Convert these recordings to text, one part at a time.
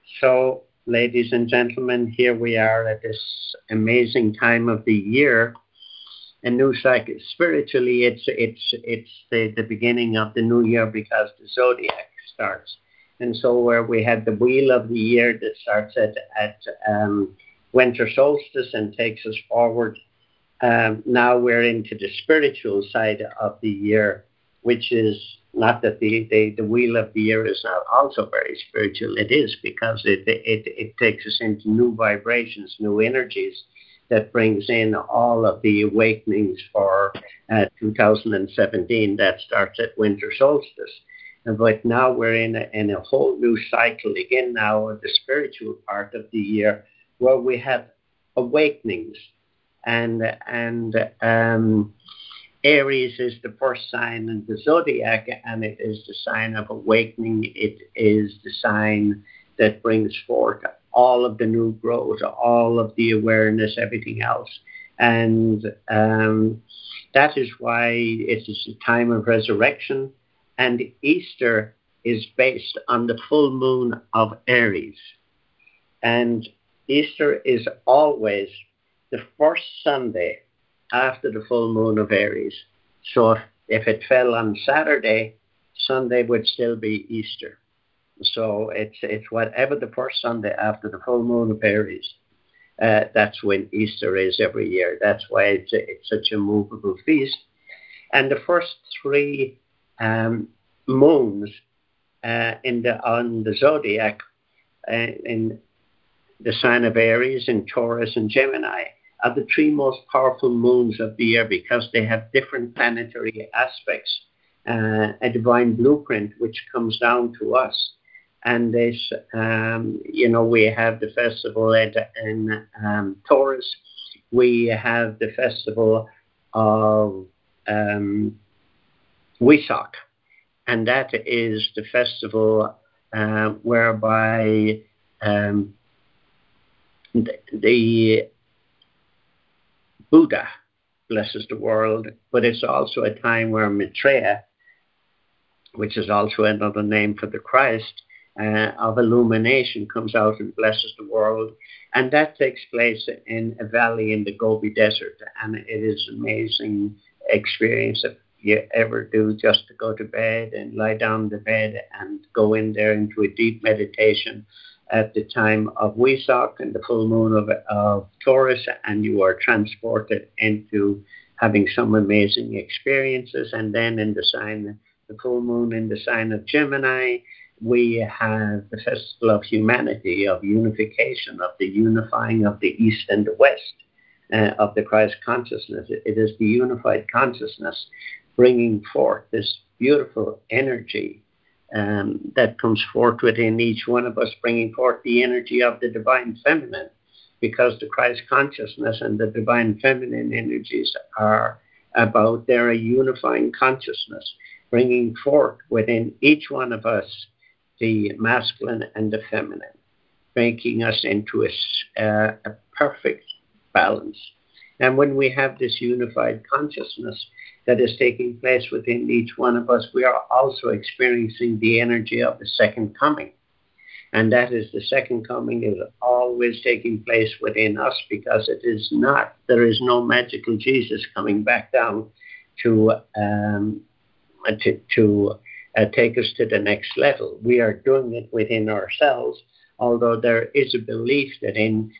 So, ladies and gentlemen, here we are at this amazing time of the year. A new cycle. Spiritually, it's the beginning of the new year because the zodiac starts, and so where we had the wheel of the year that starts at winter solstice and takes us forward. Now we're into the spiritual side of the year, which is not that the wheel of the year is not also very spiritual. It is because it takes us into new vibrations, new energies that brings in all of the awakenings for 2017 that starts at winter solstice. But now we're in a whole new cycle again now, the spiritual part of the year, where we have awakenings and Aries is the first sign in the zodiac, and it is the sign of awakening. It is the sign that brings forth all of the new growth, all of the awareness, everything else. And that is why it is a time of resurrection. And Easter is based on the full moon of Aries. And Easter is always the first Sunday after the full moon of Aries. So if it fell on Saturday, Sunday would still be Easter. So it's whatever the first Sunday after the full moon of Aries. That's when Easter is every year. That's why it's such a movable feast. And the first three moons on the zodiac, in the sign of Aries, in Taurus, and Gemini, are the three most powerful moons of the year because they have different planetary aspects, a divine blueprint which comes down to us. And this, we have the festival in Taurus. We have the festival of Wesak, and that is the festival whereby the Buddha blesses the world, but it's also a time where Maitreya, which is also another name for the Christ of illumination, comes out and blesses the world. And that takes place in a valley in the Gobi Desert. And it is an amazing experience if you ever do, just to go to bed and lie down in the bed and go in there into a deep meditation at the time of Wesak and the full moon of Taurus, and you are transported into having some amazing experiences. And then in the full moon in the sign of Gemini, we have the festival of humanity, of unification, of the unifying of the East and the West, of the Christ consciousness. It is the unified consciousness bringing forth this beautiful energy that comes forth within each one of us, bringing forth the energy of the divine feminine, because the Christ consciousness and the divine feminine energies are about, they're a unifying consciousness, bringing forth within each one of us the masculine and the feminine, making us into a perfect balance. And when we have this unified consciousness that is taking place within each one of us, we are also experiencing the energy of the second coming. And that is, the second coming is always taking place within us, because there is no magical Jesus coming back down to take us to the next level. We are doing it within ourselves, although there is a belief that in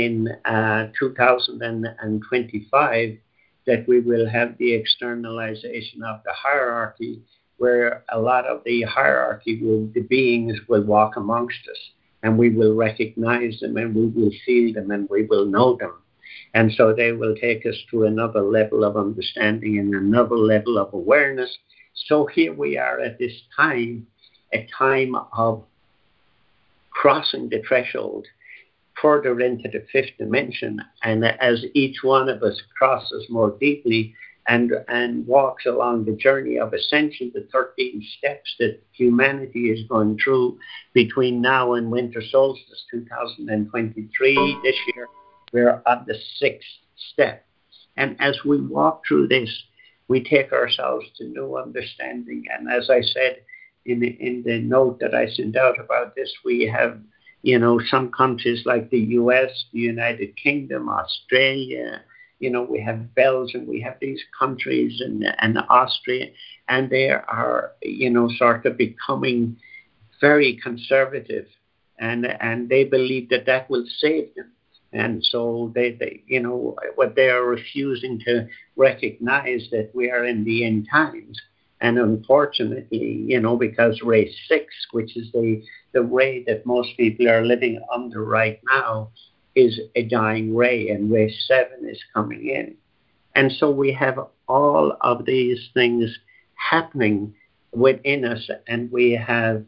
2025 that we will have the externalization of the hierarchy, where a lot of the hierarchy the beings will walk amongst us, and we will recognize them, and we will feel them, and we will know them. And so they will take us to another level of understanding and another level of awareness. So here we are at this time, a time of crossing the threshold further into the fifth dimension. And as each one of us crosses more deeply and walks along the journey of ascension, the 13 steps that humanity is going through between now and winter solstice 2023, this year, we're at the sixth step. And as we walk through this, we take ourselves to new understanding. And as I said in the note that I sent out about this, we have, some countries like the US, the United Kingdom, Australia, we have Belgium, we have these countries and Austria, and they are, sort of becoming very conservative, and they believe that that will save them. And so what they are refusing to recognize that we are in the end times. And unfortunately, because race 6, which is the ray that most people are living under right now, is a dying ray, and race 7 is coming in. And so we have all of these things happening within us, and we have,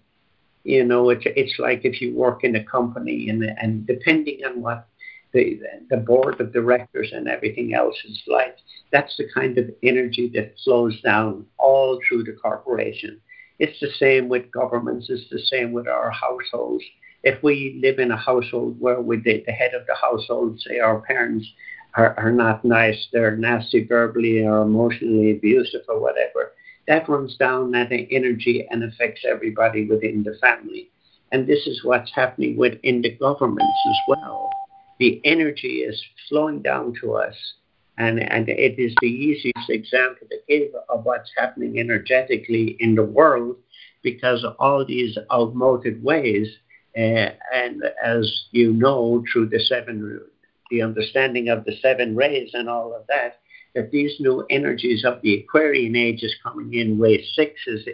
it's like if you work in a company, and depending on what the board of directors and everything else is like, that's the kind of energy that flows down all through the corporation. It's the same with governments. It's the same with our households. If we live in a household where the head of the household, say our parents, are not nice, they're nasty verbally or emotionally abusive or whatever, that runs down that energy and affects everybody within the family. And this is what's happening within the governments as well. The energy is flowing down to us, and it is the easiest example to give of what's happening energetically in the world, because of all these outmoded ways, and as you know, through the understanding of the 7 rays and all of that, that these new energies of the Aquarian age is coming in. Ray 6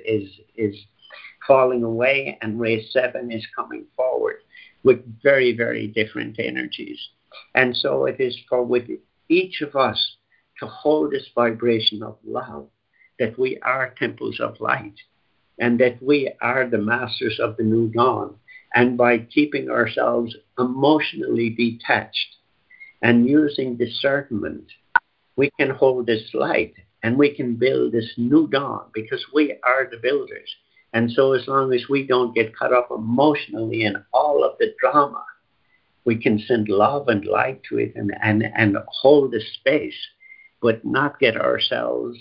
is falling away, and ray 7 is coming forward with very, very different energies. And so it is for with each of us to hold this vibration of love, that we are temples of light, and that we are the masters of the new dawn. And by keeping ourselves emotionally detached and using discernment, we can hold this light, and we can build this new dawn, because we are the builders. And so as long as we don't get caught up emotionally in all of the drama, we can send love and light to it, and hold the space, but not get ourselves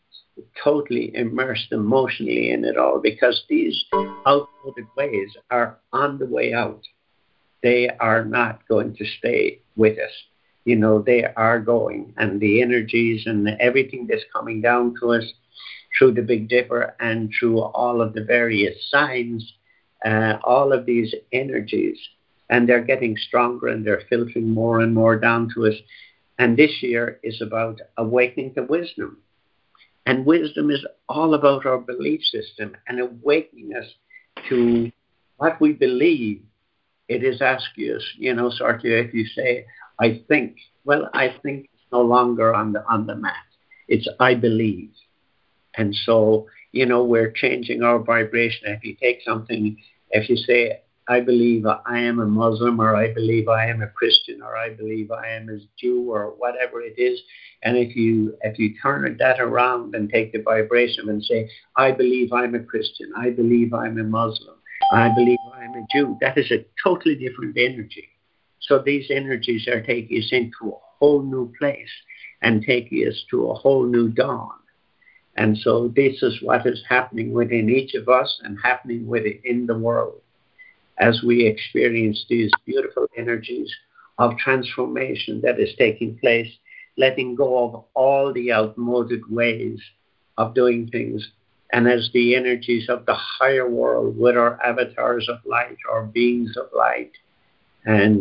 totally immersed emotionally in it all, because these outmoded ways are on the way out. They are not going to stay with us. They are going, and the energies and everything that's coming down to us through the Big Dipper and through all of the various signs, all of these energies, and they're getting stronger, and they're filtering more and more down to us. And this year is about awakening to wisdom. And wisdom is all about our belief system and awakening us to what we believe. It is asking us, sort of, if you say, I think, well, I think it's no longer on the mat. It's I believe. And so, we're changing our vibration. If you take something, if you say, I believe I am a Muslim, or I believe I am a Christian, or I believe I am a Jew, or whatever it is, and if you turn that around and take the vibration and say, I believe I'm a Christian, I believe I'm a Muslim, I believe I'm a Jew, that is a totally different energy. So these energies are taking us into a whole new place and taking us to a whole new dawn. And so this is what is happening within each of us and happening within the world, as we experience these beautiful energies of transformation that is taking place, letting go of all the outmoded ways of doing things. And as the energies of the higher world, with our avatars of light, our beings of light, and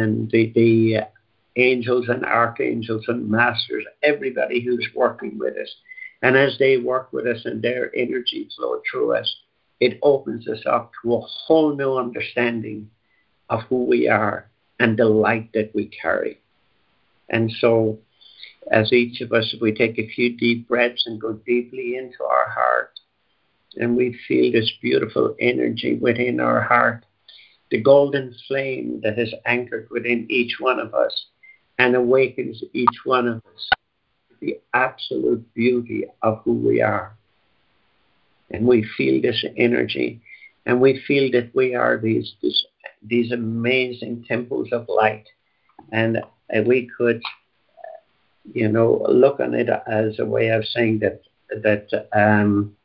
the angels and archangels and masters, everybody who's working with us, and as they work with us and their energy flow through us, it opens us up to a whole new understanding of who we are and the light that we carry. And so, as each of us, if we take a few deep breaths and go deeply into our heart, and we feel this beautiful energy within our heart, the golden flame that is anchored within each one of us and awakens each one of us to the absolute beauty of who we are. And we feel this energy, and we feel that we are these amazing temples of light. And we could, look on it as a way of saying that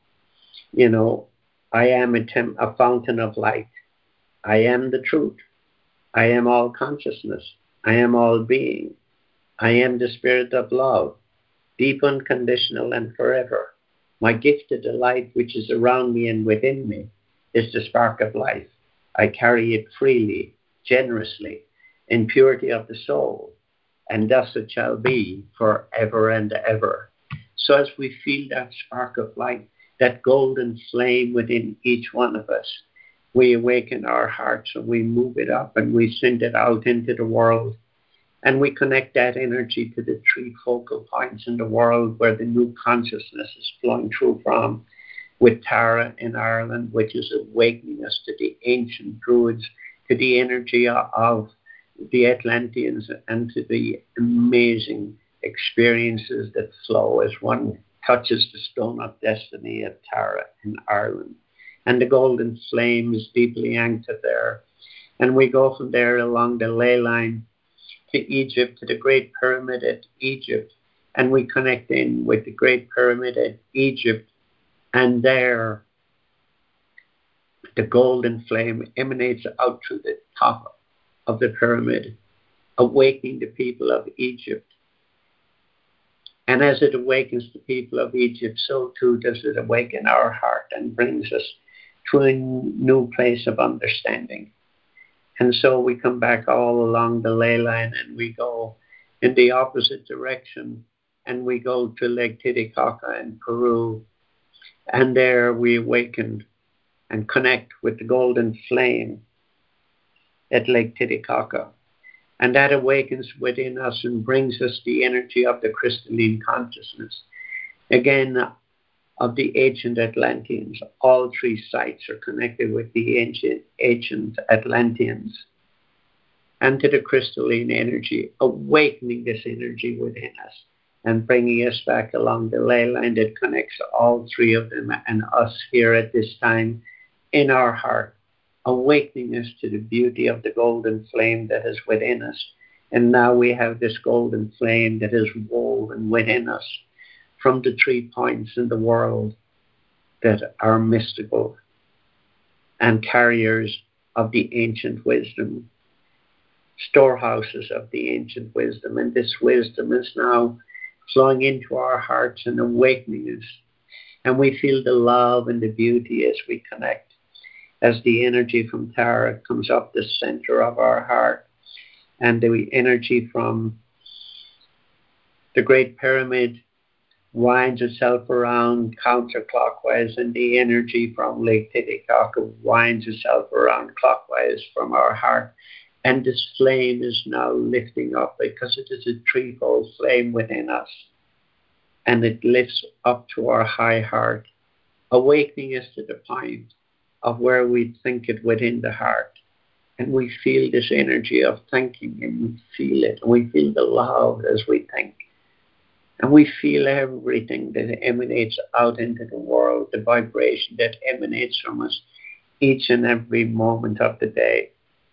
I am a fountain of light. I am the truth. I am all consciousness. I am all being. I am the spirit of love, deep, unconditional, and forever. My gift to the light which is around me and within me is the spark of life. I carry it freely, generously, in purity of the soul, and thus it shall be forever and ever. So as we feel that spark of light, that golden flame within each one of us, we awaken our hearts and we move it up and we send it out into the world. And we connect that energy to the three focal points in the world where the new consciousness is flowing through from, with Tara in Ireland, which is awakening us to the ancient druids, to the energy of the Atlanteans, and to the amazing experiences that flow as one touches the stone of destiny at Tara in Ireland. And the golden flame is deeply anchored there. And we go from there along the ley line to Egypt, to the Great Pyramid at Egypt. And we connect in with the Great Pyramid at Egypt. And there, the golden flame emanates out through the top of the pyramid, awakening the people of Egypt. And as it awakens the people of Egypt, so too does it awaken our heart and brings us to a new place of understanding. And so we come back all along the ley line and we go in the opposite direction and we go to Lake Titicaca in Peru. And there we awaken and connect with the golden flame at Lake Titicaca. And that awakens within us and brings us the energy of the crystalline consciousness. Again, of the ancient Atlanteans. All three sites are connected with the ancient Atlanteans and to the crystalline energy, awakening this energy within us and bringing us back along the ley line that connects all three of them and us here at this time in our heart, awakening us to the beauty of the golden flame that is within us. And now we have this golden flame that is woven within us from the 3 points in the world that are mystical and carriers of the ancient wisdom, storehouses of the ancient wisdom. And this wisdom is now flowing into our hearts and awakening us. And we feel the love and the beauty as we connect, as the energy from Tara comes up the center of our heart, and the energy from the Great Pyramid winds itself around counterclockwise, and the energy from Lake Titicaca winds itself around clockwise from our heart. And this flame is now lifting up because it is a threefold flame within us. And it lifts up to our high heart, awakening us to the point of where we think it within the heart. And we feel this energy of thinking, and we feel it, and we feel the love as we think. And we feel everything that emanates out into the world, the vibration that emanates from us each and every moment of the day.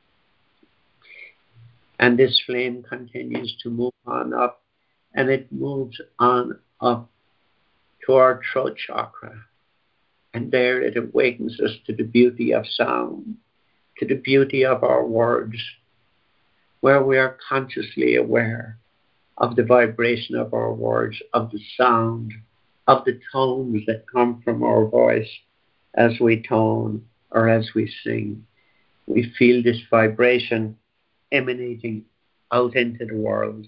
And this flame continues to move on up, and it moves on up to our throat chakra. And there it awakens us to the beauty of sound, to the beauty of our words, where we are consciously aware of the vibration of our words, of the sound, of the tones that come from our voice as we tone or as we sing. We feel this vibration emanating out into the world.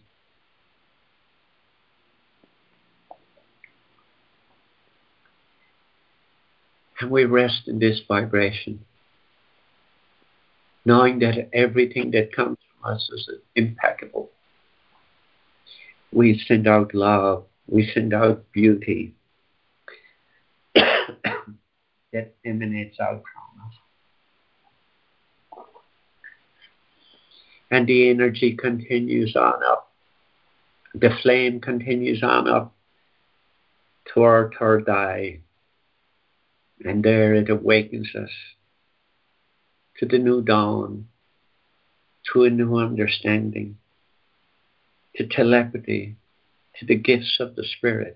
And we rest in this vibration, knowing that everything that comes from us is impeccable. We send out love, we send out beauty that emanates out from us. And the energy continues on up. The flame continues on up to our third eye. And there it awakens us to the new dawn, to a new understanding, to telepathy, to the gifts of the Spirit,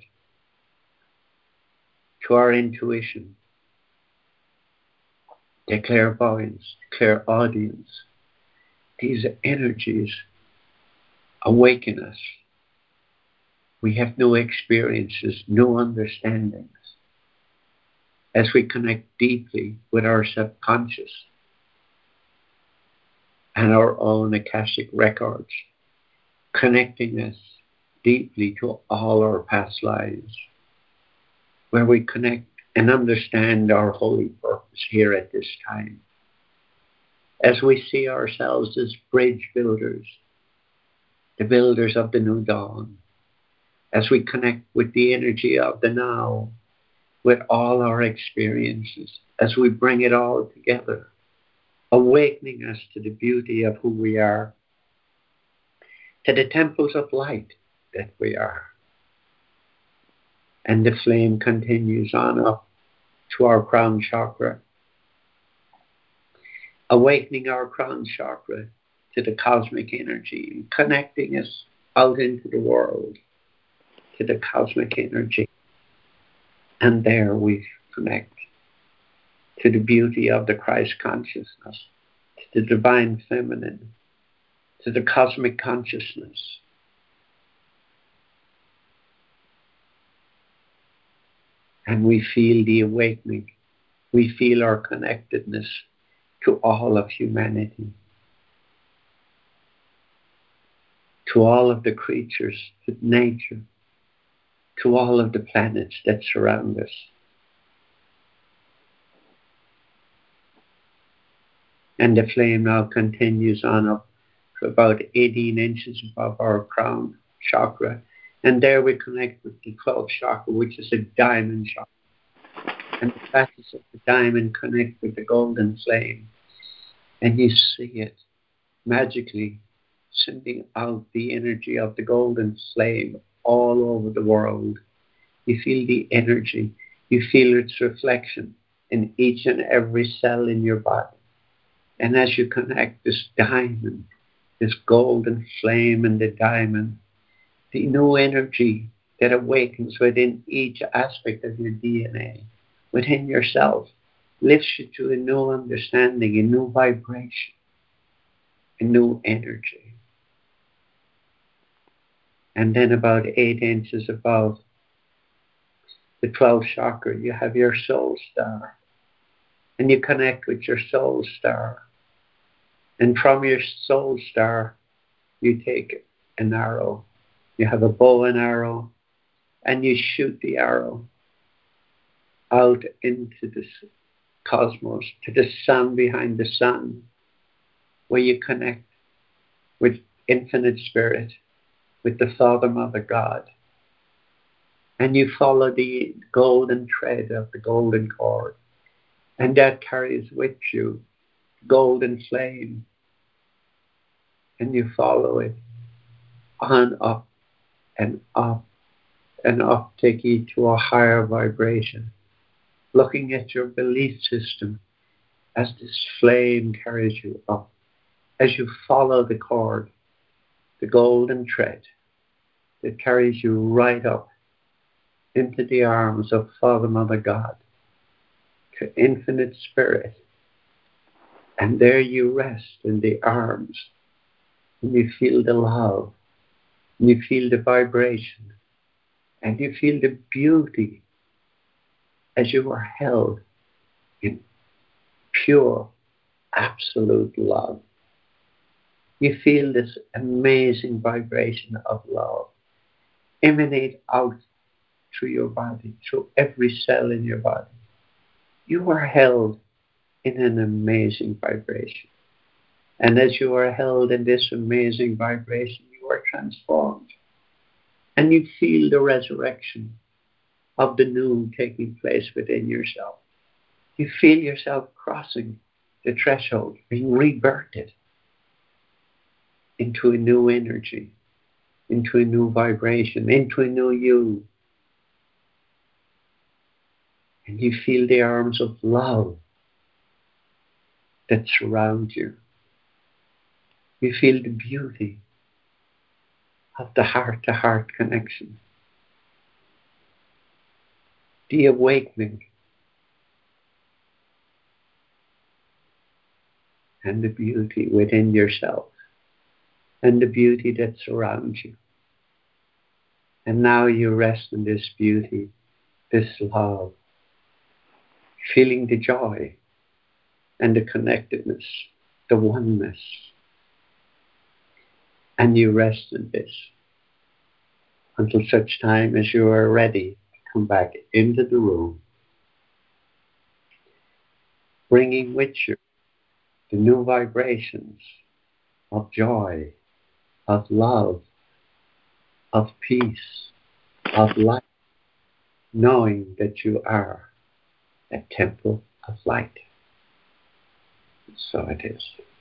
to our intuition, the clairvoyance, clairaudience, These energies awaken us. We have new experiences, new understandings as we connect deeply with our subconscious and our own Akashic records, connecting us deeply to all our past lives, where we connect and understand our holy purpose here at this time, as we see ourselves as bridge builders, the builders of the new dawn, as we connect with the energy of the now, with all our experiences, as we bring it all together, awakening us to the beauty of who we are, to the temples of light that we are. And the flame continues on up to our crown chakra, awakening our crown chakra to the cosmic energy, connecting us out into the world to the cosmic energy. And there we connect to the beauty of the Christ consciousness, to the divine feminine, to the cosmic consciousness. And we feel the awakening. We feel our connectedness to all of humanity, to all of the creatures, to nature, to all of the planets that surround us. And the flame now continues on up to about 18 inches above our crown chakra. And there we connect with the 12th chakra, which is a diamond chakra. And the facets of the diamond connect with the golden flame. And you see it magically sending out the energy of the golden flame all over the world. You feel the energy. You feel its reflection in each and every cell in your body. And as you connect this diamond, this golden flame and the diamond, the new energy that awakens within each aspect of your DNA, within yourself, lifts you to a new understanding, a new vibration, a new energy. And then about 8 inches above the 12th chakra, you have your soul star. And you connect with your soul star. And from your soul star, you take an arrow. You have a bow and arrow, and you shoot the arrow out into the cosmos, to the sun behind the sun, where you connect with infinite spirit, with the Father, Mother, God. And you follow the golden thread of the golden cord, and that carries with you golden flame, and you follow it on up and up and up, take you to a higher vibration, looking at your belief system as this flame carries you up, as you follow the cord, the golden thread that carries you right up into the arms of Father, Mother, God, to infinite spirit. And there you rest in the arms, and you feel the love, and you feel the vibration, and you feel the beauty as you are held in pure, absolute love. You feel this amazing vibration of love emanate out through your body, through every cell in your body. You are held in an amazing vibration. And as you are held in this amazing vibration, you are transformed. And you feel the resurrection of the new taking place within yourself. You feel yourself crossing the threshold, being rebirthed into a new energy, into a new vibration, into a new you. And you feel the arms of love that surround you. You feel the beauty of the heart-to-heart connection, the awakening. and the beauty within yourself and the beauty that surrounds you. And now you rest in this beauty, this love, feeling the joy and the connectedness, the oneness. And you rest in this until such time as you are ready to come back into the room, bringing with you the new vibrations of joy, of love, of peace, of light, knowing that you are a temple of light. So it is.